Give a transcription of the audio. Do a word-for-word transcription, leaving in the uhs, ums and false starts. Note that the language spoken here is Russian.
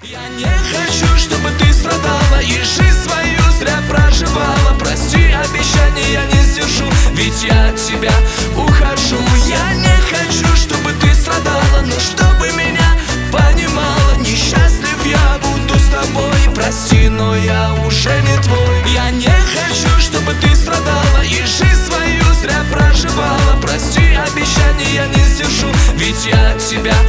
Я не хочу, чтобы ты страдала и жизнь свою зря проживала. Прости, обещания я не сдержу, ведь я от тебя ухожу. Я не хочу, чтобы ты страдала, но чтобы меня понимала. Несчастлив я буду с тобой, прости, но я уже не твой. Я не хочу, чтобы ты страдала и жизнь свою зря проживала. Прости, обещания я не сдержу, ведь я от тебя